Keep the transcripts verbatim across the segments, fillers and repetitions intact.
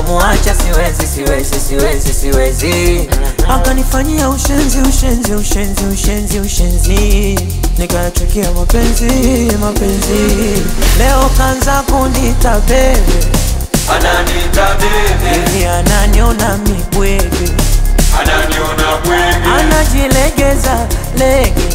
kumuacha siwezi, siwezi, siwezi, siwezi. Akanifanyia ushenzi, ushenzi, ushenzi, ushenzi, ushenzi, nikachukia mapenzi, mapenzi. Leo kanza kunita bebe, ananita bebe, hivi ananiona mibwege, ananiona bwege, anajilegeza lege,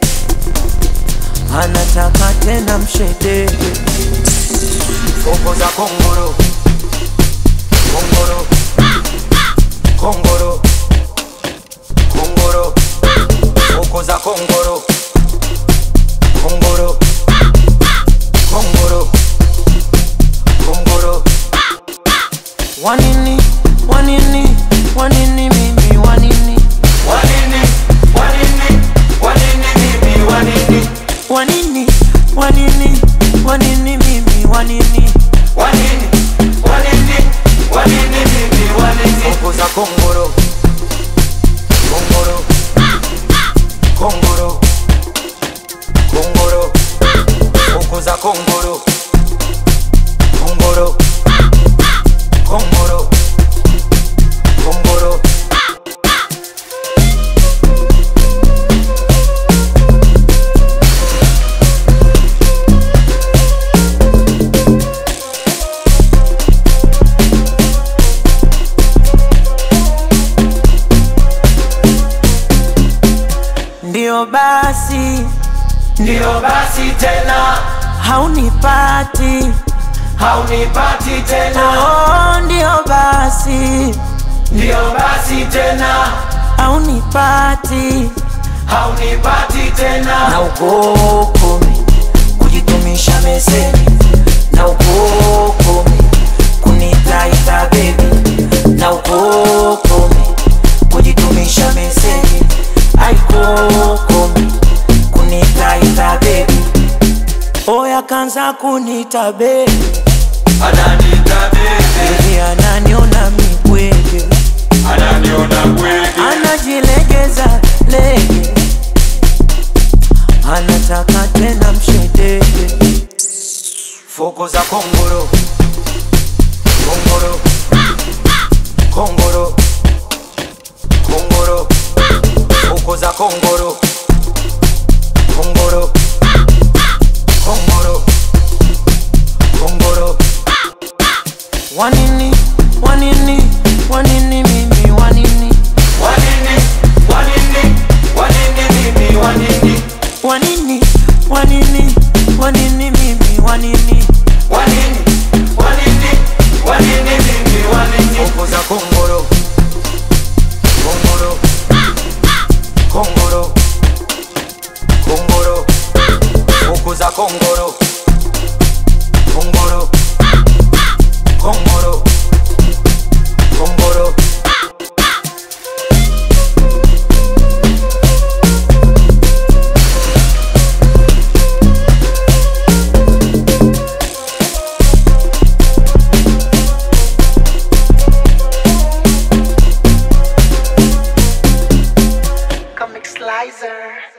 anataka tena mshedege. Foko za kongoro, kongoro, kongoro, kongoro, foko za kongoro, kongoro, kongoro, kongoro. Wanini, wanini, wanini mimi, wanini, wanini, wanini, wanini mimi, wanini, wanini, wanini, wanini mimi, wanini, wanini, wanini, wanini mimi, wanini. Foko za kongoro, kongoro, kongoro, kongoro, foko za kongoro, kongoro, kongoro, kongoro. ndio basi, Ndio basi tena, haunipati, haunipati tena. oh, ndio basi, Ndio basi tena, haunipati, haunipati tena. na ukokome kujitumisha meseni, na ukokome kunitaita baby, na ukokome kujitumisha meseni, aikokome kunitaita baby. Oya kanza kunita baby, Ananita bebe, hivi ananiona mibwege, ananiona bwege, anajilegeza lege, anataka tena mshedege. foko za kongoro, kongoro, kongoro, kongoro, foko za kongoro, kongoro, kongoro, kongoro. Wanini, wanini, wanini mimi, wanini, Wanini, wanini, wanini mimi, wanini, wanini, wanini, wanini mimi, wanini, wanini, wanini, wanini mimi, wanini. Foko za kongoro, kongoro, kongoro, kongoro, foko za kongoro, kongoro, kongoro, kongoro. Comic Slicer.